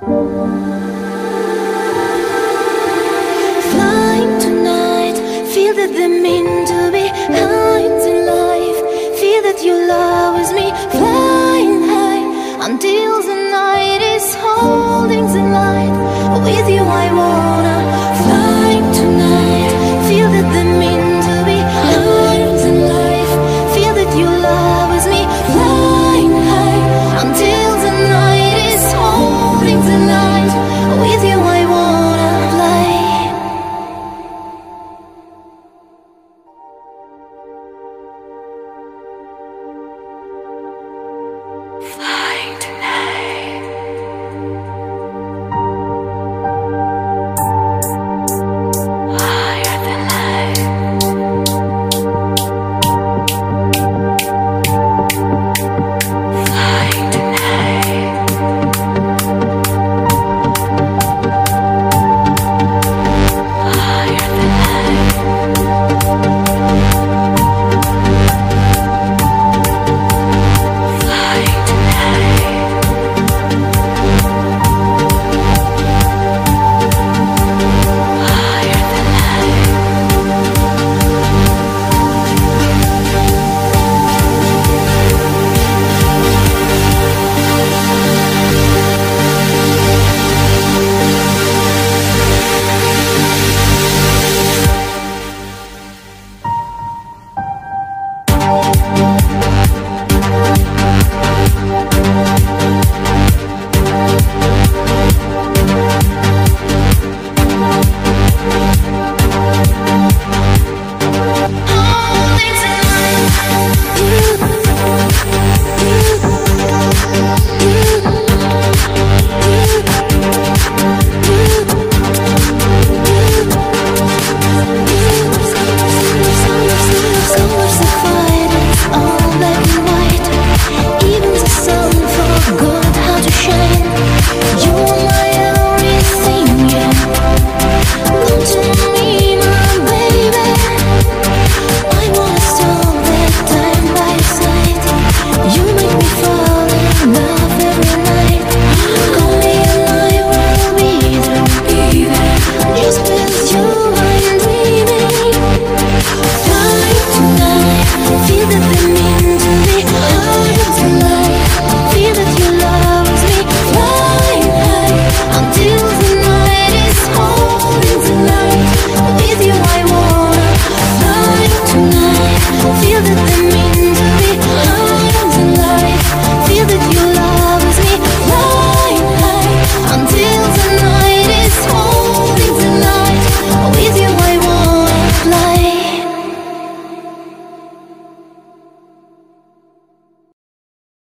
Flying tonight, feel that they mean to be heights in life. Feel that your love is me, flying high until the night is holding the light. With you I wanna fly tonight. Feel that they mean to be heights in life. Feel that your love is me, flying high until the night is holding the light. With you I wanna fly. Flying tonight. Higher than light. Flying tonight. Higher than light. Flying tonight. Higher than light. Holding colors of fire, all black and white. Even the sun forgot how to shine. You're my everything, yeah. Come to me, my baby. I wanna stop that time by your side. You make me fall in love every night. Call me and I will be there. Just with you I'm dreaming. Fly tonight, feel that the meaning